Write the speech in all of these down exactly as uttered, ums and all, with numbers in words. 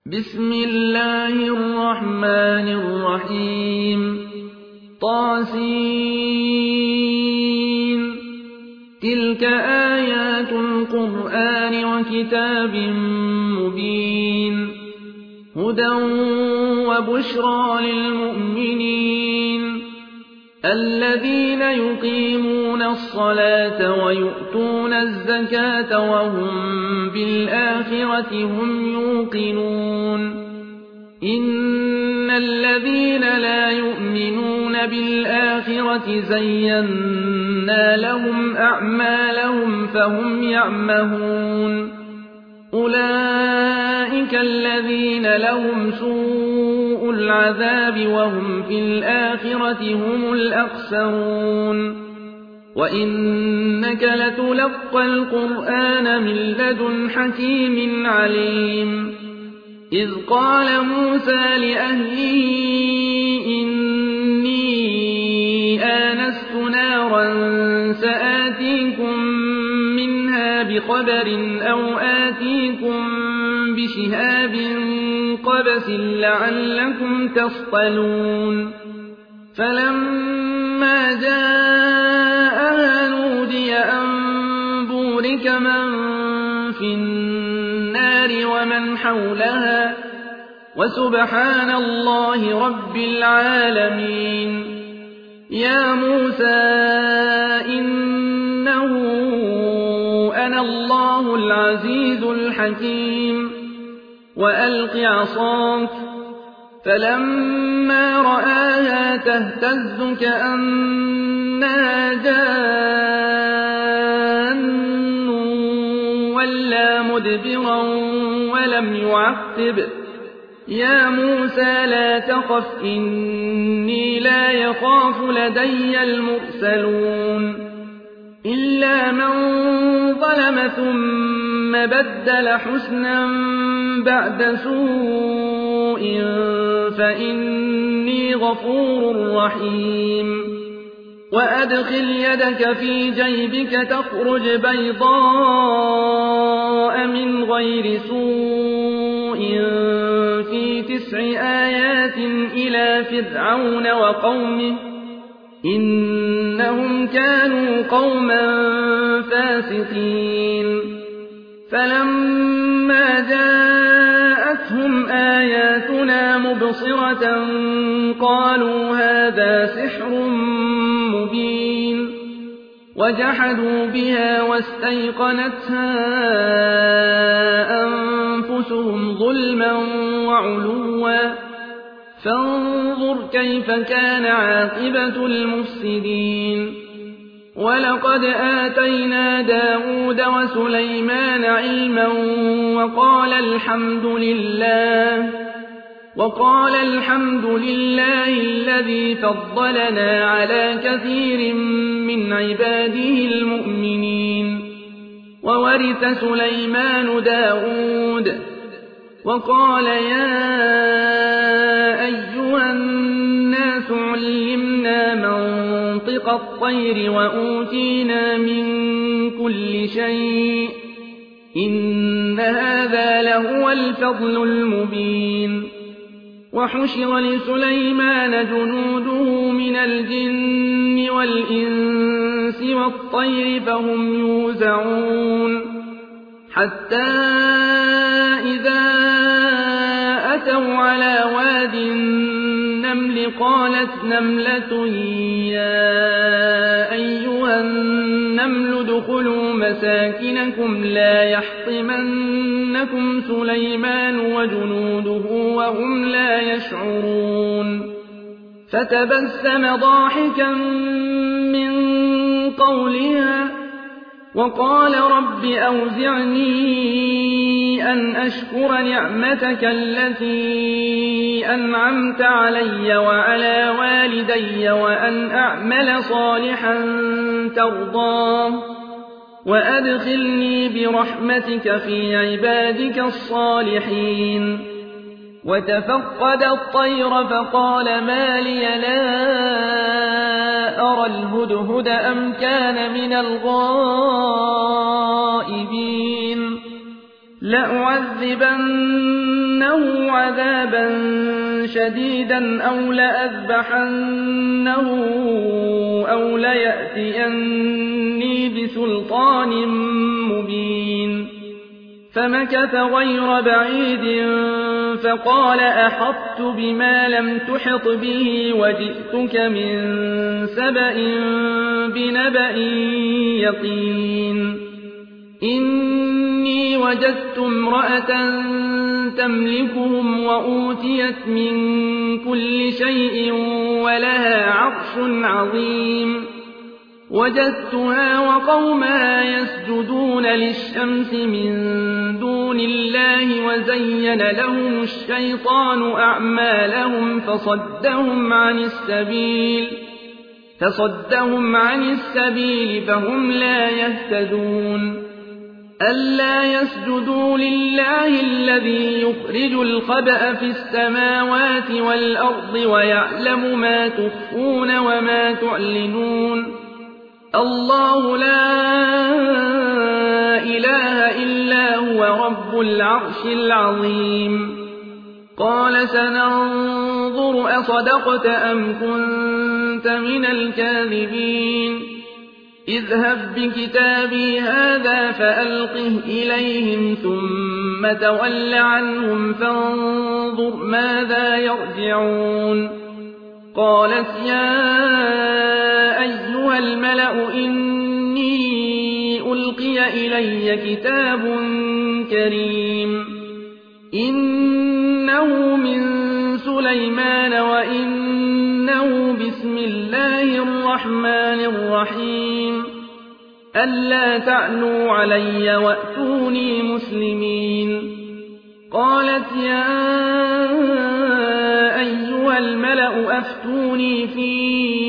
بسم الله الرحمن الرحيم طاسين تلك آيات القرآن وكتاب مبين هدى وبشرى للمؤمنين الذين يقيمون الصلاة ويؤتون الزكاة وهم بالآخرة هم يوقنون إن الذين لا يؤمنون بالآخرة زينا لهم أعمالهم فهم يعمهون أولئك الذين لهم سوء العذاب وهم في الآخرة هم الأخسرون وإنك لتلقى القرآن من لدن حكيم عليم إذ قال موسى لأهله إني آنست نارا سآتيكم منها بخبر أو آتيكم بشهاب قبس لعلكم تصطلون فلما جاءها نودي أن بورك من في النار ومن حولها وسبحان الله رب العالمين يا موسى إنه أنا الله العزيز الحكيم وألق عصاك فلما رآها تهتز كأنها جان ولا مدبرا ولم يعقب يا موسى لا تخف إني لا يخاف لدي المرسلون إلا من ظلم ثم بدل حسنا بعد سوء فإني غفور رحيم وأدخل يدك في جيبك تخرج بيضاء من غير سوء في تسع آيات إلى فرعون وقومه إنهم كانوا قوما فاسقين فلما جاءتهم آياتنا مبصرة قالوا هذا سحر مبين وجحدوا بها واستيقنتها أنفسهم ظلما وعلوا فانظر كيف كان عاقبة المفسدين ولقد آتينا داود وسليمان علما وقال الحمد لله وقال الحمد لله الذي فضلنا على كثير من عباده المؤمنين وورث سليمان داود وقال يا أيها الناس علمنا منطق الطير وأوتينا من كل شيء إن هذا لهو الفضل المبين وحشر لسليمان جنوده من الجن والإنس والطير فهم يوزعون حتى إذا أتوا على واد النمل قالت نملة يا أيها النمل ادخلوا مساكنكم لا يحطمنكم سليمان وجنوده وهم لا يشعرون فتبسم ضاحكا من قولها وقال رب أوزعني أن أشكر نعمتك التي أنعمت علي وعلى والدي وأن أعمل صالحا ترضاه وأدخلني برحمتك في عبادك الصالحين وتفقد الطير فقال ما لي لا أرى الهدهد أم كان من الغائبين لأعذبنه عذابا شديدا أو لأذبحنه أو ليأتيني بسلطان مبين فمكث غير بعيد فقال أحطت بما لم تحط به وجئتك من سبأ بنبأ يقين إني وجدت امرأة تملكهم وأوتيت من كل شيء ولها عرش عظيم وجدتها وقومها يسجدون للشمس من دون الله وزين لهم الشيطان أعمالهم فصدهم عن السبيل فصدهم عن السبيل فهم لا يهتدون ألا يسجدوا لله الذي يخرج الخبأ في السماوات والأرض ويعلم ما تخفون وما تعلنون الله لا إله إلا هو رب العرش العظيم قال سننظر أصدقت أم كنت من الكاذبين اذهب بكتابي هذا فألقه إليهم ثم تول عنهم فانظر ماذا يرجعون قالت يا أيها الملأ إني ألقي إلي كتاب كريم إنه من سليمان وإنه بسم الله الرحمن الرحيم ألا تعلوا علي وأتوني مسلمين قالت يا أيها الملأ أفتوني في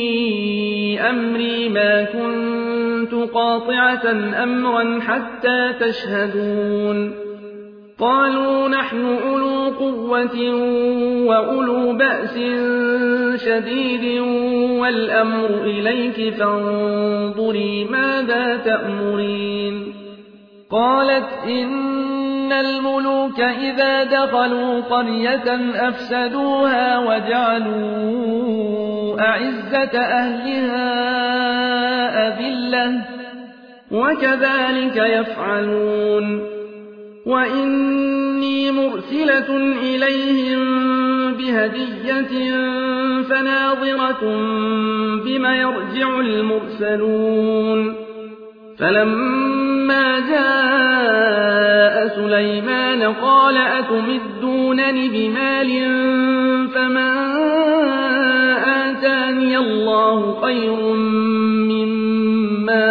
أمري ما كنت قاطعة أمرا حتى تشهدون قالوا نحن أولو قوة وأولو بأس شديد والأمر إليك فانظري ماذا تأمرين قالت إن الملوك إذا دخلوا قرية أفسدوها وجعلوا أعزة أهلها أذلة وكذلك يفعلون وإني مرسلة إليهم بهدية فناظرة بما يرجع المرسلون فلما جاء سليمان قال أتمدونني بمال فما آتاني الله خير مما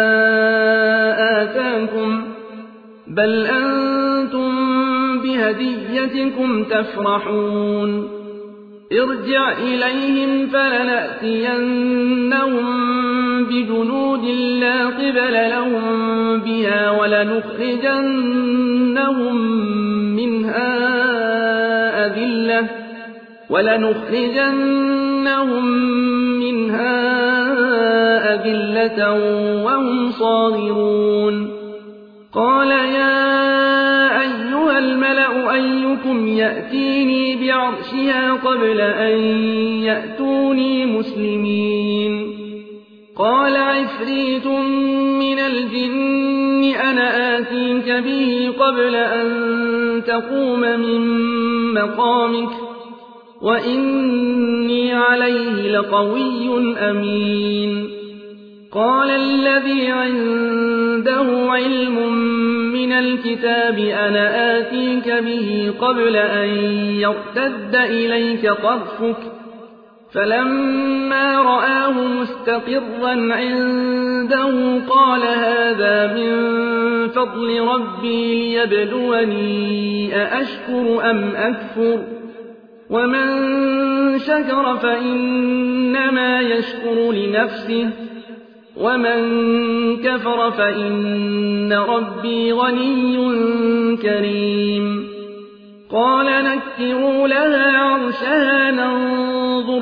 آتاكم بل أنتم بهديتكم تفرحون ارجع إليهم فلنأتينهم بجنود لا قبل لهم بها ولنخرجنهم منها أذلة ولنخرجنهم منها أذلة وهم صاغرون قال يا أيها الملأ أيكم يأتيني بعرشها قبل أن يأتوني مسلمين قال عفريت من الجن أنا آتيك به قبل أن تقوم من مقامك وإني عليه لقوي أمين قال الذي عنده علم من الكتاب أنا آتيك به قبل أن يرتد إليك طرفك فلما رآه مستقرا عنده قال هذا من فضل ربي ليبلوني أأشكر أم أكفر ومن شكر فإنما يشكر لنفسه ومن كفر فإن ربي غني كريم قال نكروا لها عرشها ننظر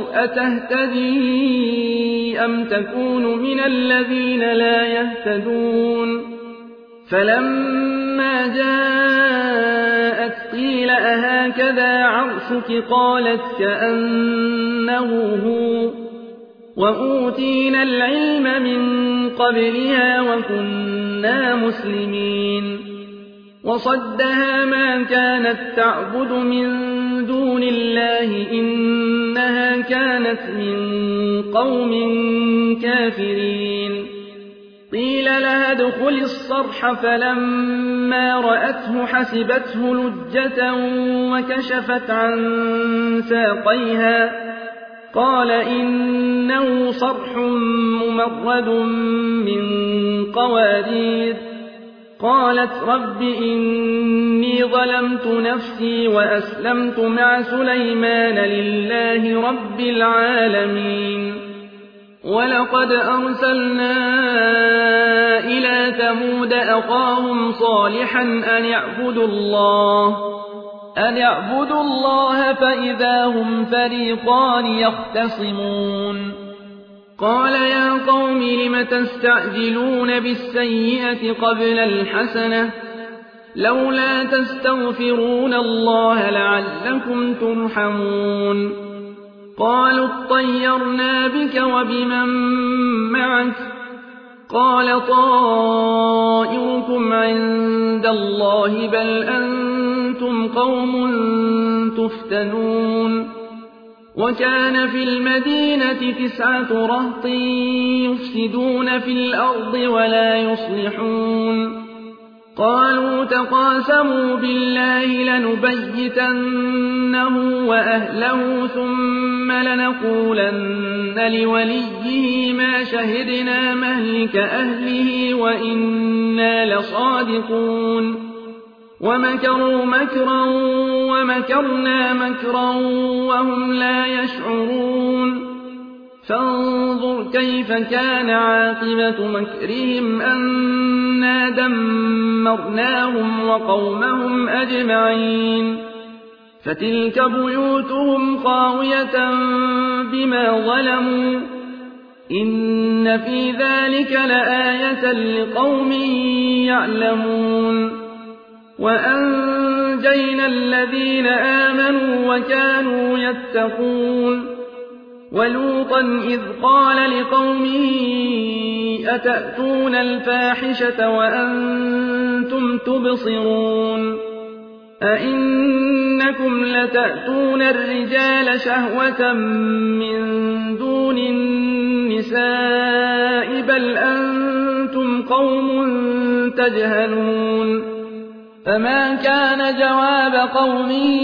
أتهتدي أم تكون من الذين لا يهتدون فلما جاءت قيل أهذا هكذا عرشك قالت كأنه هو وأوتينا العلم من قبلها وكنا مسلمين وصدها ما كانت تعبد من دون الله إنها كانت من قوم كافرين قيل لها ادخل الصرح فلما رأته حسبته لجة وكشفت عن ساقيها قال إنه صرح ممرد من قوارير قالت رب إني ظلمت نفسي وأسلمت مع سليمان لله رب العالمين ولقد أرسلنا إلى ثمود أخاهم صالحا أن يعبدوا الله أن يعبدوا الله فإذا هم فريقان يختصمون قال يا قوم لم تستعجلون بالسيئة قبل الحسنة لولا تستغفرون الله لعلكم ترحمون قالوا اطيرنا بك وبمن معك قال طائركم عند الله بل أنتم قوم تفتنون وكان في المدينة تسعة رهط يفسدون في الأرض ولا يصلحون قالوا تقاسموا بالله لنبيتنه وأهله ثم لنقولن لوليه ما شهدنا مهلك أهله وإنا لصادقون ومكروا مكرا ومكرنا مكرا وهم لا يشعرون فانظر كيف كان عاقبة مكرهم أنا دمرناهم وقومهم أجمعين فتلك بيوتهم خاوية بما ظلموا إن في ذلك لآية لقوم يعلمون وأنجينا الذين آمنوا وكانوا يتقون ولوطا إذ قال لقومه أتأتون الفاحشة وأنتم تبصرون أئنكم لتأتون الرجال شهوة من دون النساء بل أنتم قوم تجهلون فما كان جواب قومه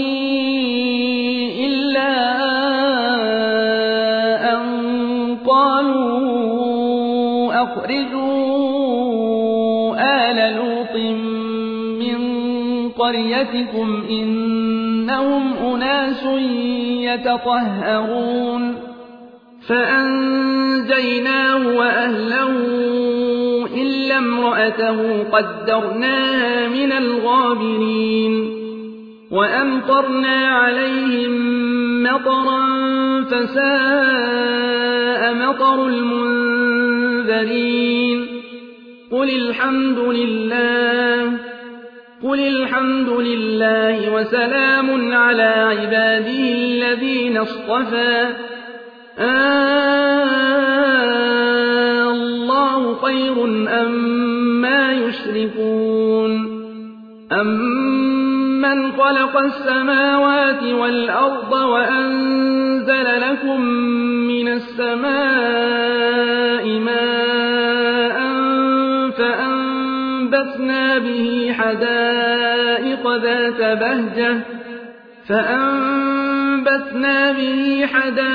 إلا أن قالوا أخرجوا آل لوط من قريتكم إنهم أناس يتطهرون فأنجيناه وأهله إلا امرأته قدرناها من الغابرين وأمطرنا عليهم مطرا فساء مطر المنذرين قل الحمد لله قل الحمد لله وسلام على عباده الذين اصطفى آه الله خير أما يشركون أمن خلق السماوات والأرض وأنزل لكم من السماء ماء فأنبتنا به حدائق ذات بهجة فأنبتنا به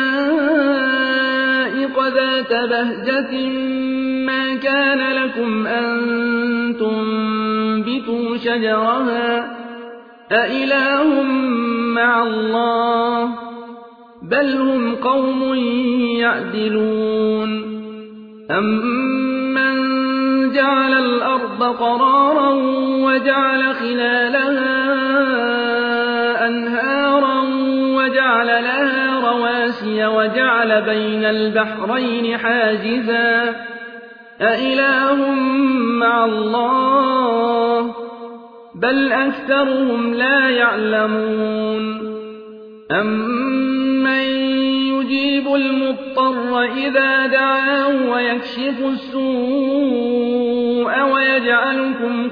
حدائق ذات بهجة ما كان لكم أن تنبتوا شجرها أإله مع الله بل هم قوم يعدلون أمن جعل الأرض قرارا وجعل خلالها أنهارا وجعل لها رواسي وجعل بين البحرين حاجزا أإله مع الله بل أكثرهم لا يعلمون أمن يجيب المضطر إذا دعاه ويكشف السوء ويجعلكم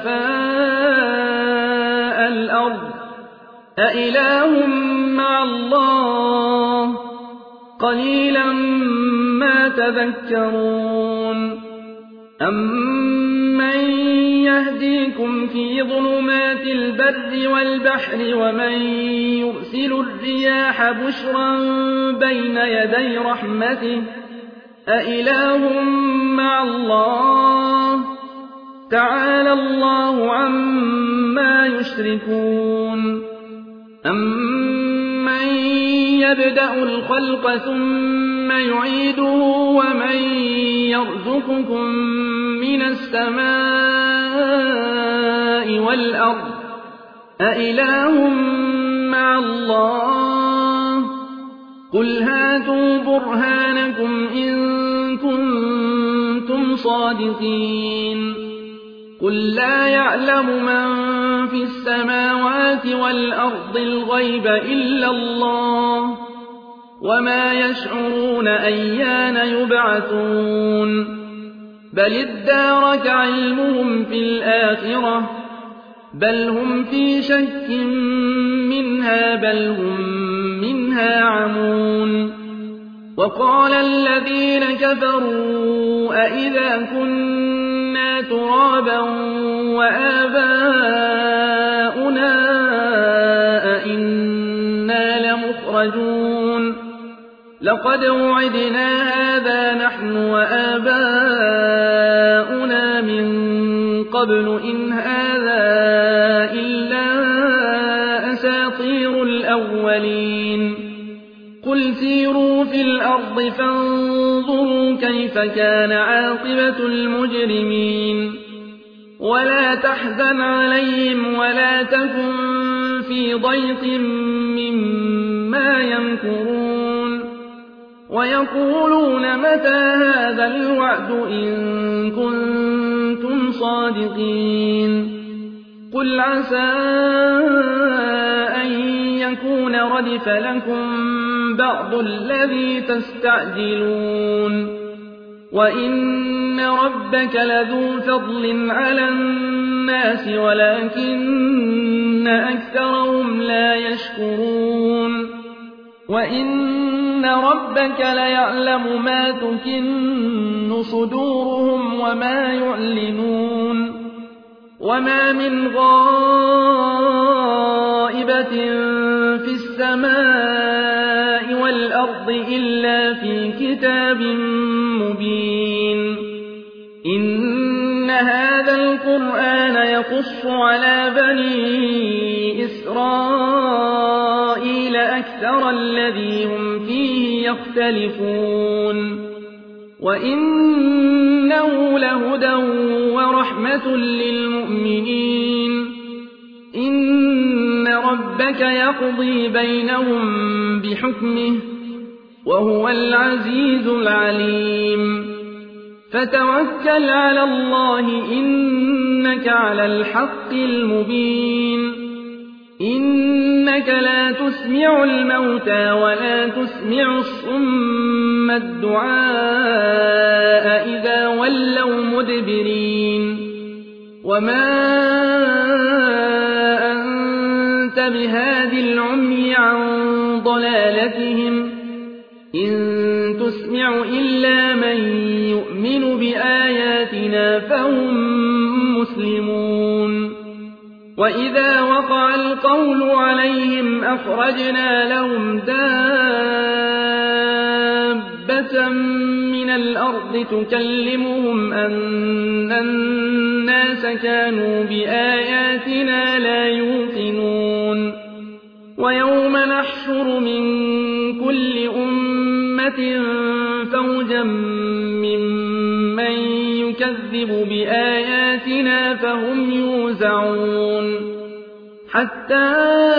خلفاء الأرض أإله مع الله قليلا ما تذكرون أمن يهديكم في ظلمات البر والبحر ومن يرسل الرياح بشرا بين يدي رحمته أإله مع الله تعالى الله عما يشركون أمن يبدأ الخلق ثم يعيده ومن يرزقكم من السماء والأرض أإله مع الله قل هاتوا برهانكم إن كنتم صادقين قل لا يعلم من في السماوات والأرض الغيب إلا الله وما يشعرون أيان يبعثون بل ادارك علمهم في الآخرة بل هم في شك منها بل هم منها عمون وقال الذين كفروا أئذا كنا ترابا وآباؤنا أئنا لمخرجون لقد وعدنا هذا نحن وآباؤنا من قبل إن هذا إلا أساطير الأولين قل سيروا في الأرض فانظروا كيف كان عاقبة المجرمين ولا تحزن عليهم ولا تكن في ضيق مما يمكرون ويقولون متى هذا الوعد إن كنتم صادقين قل عسى أن يكون ردف لكم بعض الذي تستعجلون وإن ربك لذو فضل على الناس ولكن أكثرهم لا يشكرون وإن ربك ليعلم ما تكن صدورهم وما يعلنون وما من غائبة في السماء والأرض إلا في كتاب مبين إن هذا القرآن يقص على بني إسرائيل أكثر الذي هم فيه يختلفون وإنه لهدى ورحمة للمؤمنين إن ربك يقضي بينهم بحكمه وهو العزيز العليم فتوكل على الله إنك على الحق المبين إنك لا تسمع الموتى ولا تسمع الصم الدعاء إذا ولوا مدبرين وما أنت بهاد العمي عن ضلالتهم إن تسمع إلا من يؤمن بآياتنا فهم مسلمون وإذا وقع القول عليهم أخرجنا لهم دابة من الأرض تكلمهم أن الناس كانوا بآياتنا لا يوقنون ويوم نحشر من كل أمة فوجا ممن يكذب بآياتنا فهم يوزعون حتى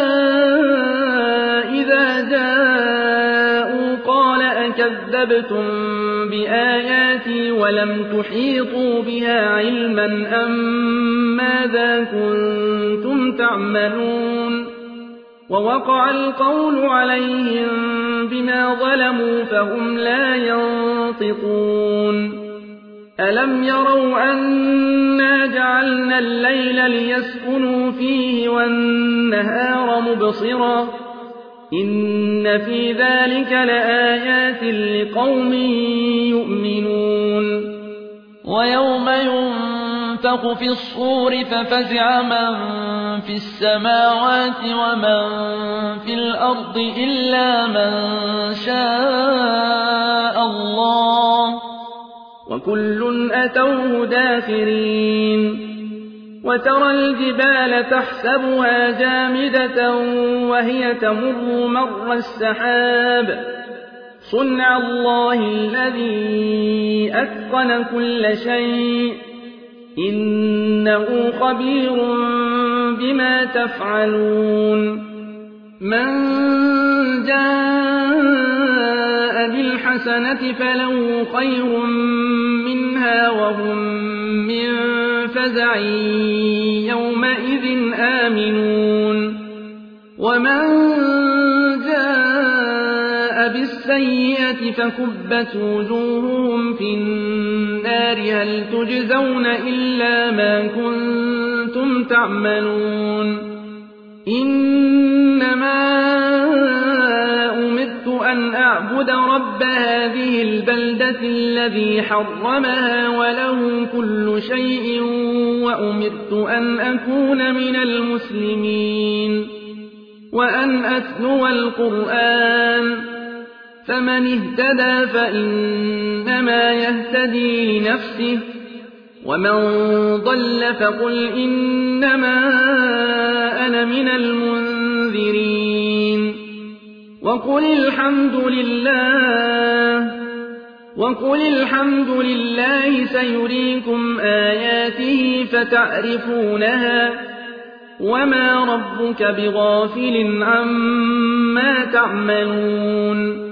إذا جاءوا قال أكذبتم بآياتي ولم تحيطوا بها علما أم ماذا كنتم كنتم تعملون ووقع القول عليهم بما ظلموا فهم لا ينطقون ألم يروا أنا جعلنا الليل ليسكنوا فيه والنهار مبصرا إن في ذلك لآيات لقوم يؤمنون ويوم ينفخ في الصور ففزع من في السماوات ومن في الأرض إلا من شاء الله وكل أتوه داخرين وترى الجبال تحسبها جامدة وهي تمر مر السحاب صنع الله الذي أتقن كل شيء إنه خبير بما تفعلون من جاء بالحسنة فله خير منها وهم من فزع يومئذ آمنون ومن جاء بالسيئة فكبت وجوههم في النار هل تجزون إلا ما كنتم تعملون إنما أمرت أن أعبد رب هذه البلدة الذي حرمها وله كل شيء وأمرت أن أكون من المسلمين وأن أتلو القرآن فمن اهتدى فإنما يهتدي لنفسه ومن ضل فقل إنما أنا من المنذرين وقل الحمد لله وقل الحمد لله سيريكم آياته فتعرفونها وما ربك بغافل عما تعملون